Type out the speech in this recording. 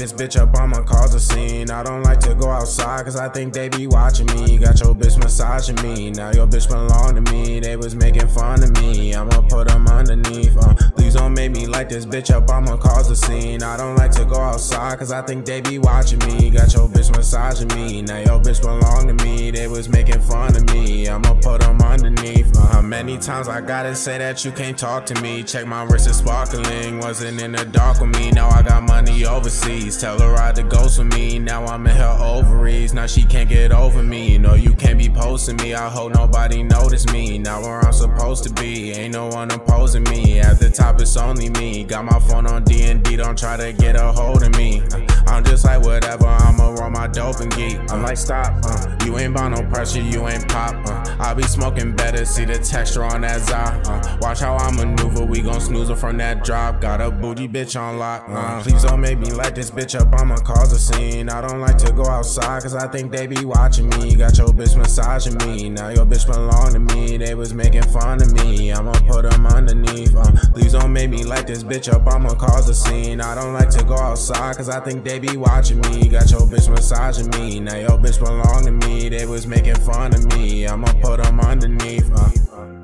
this bitch up, I'ma cause a scene. I don't like to go outside cause I think they be watching me. Got your bitch massaging me, now your bitch belong to me. They was making fun of me, I'ma put them underneath. Please don't make me light this bitch up, I'ma cause a scene. I don't like to go outside cause I think they be watching me. Got your bitch massaging me, now your bitch belong to me. They was making fun of me, I'ma put them underneath. Many times I gotta say that you can't talk to me. Check my wrist is sparkling, wasn't in the dark with me. Now I got money overseas, tell her ride the ghost with me. Now I'm in her ovaries, now she can't get over me. No, you can't be posting me, I hope nobody notice me. Now where I'm supposed to be, ain't no one opposing me. At the top it's only me, got my phone on D&D, don't try to get a hold of me. I'm just like whatever, I'ma roll my dope and geek. I'm like stop, you ain't bout no pressure, you ain't pop. I be smoking better, see the texture on that za. Watch how I maneuver, we gon' snooze her from that drop. Got a booty bitch on lock. Please don't make me light this bitch up, I'ma cause a scene. I don't like to go outside cause I think they be watching me. Got your bitch massaging me, now your bitch belong to me. They was making fun of me, I'ma put them underneath. Please don't make me light this bitch up, I'ma cause a scene. I don't like to go outside cause I think they be watching me. Got your bitch massaging me, now your bitch belong to me. They was making fun of me, I'ma put them underneath.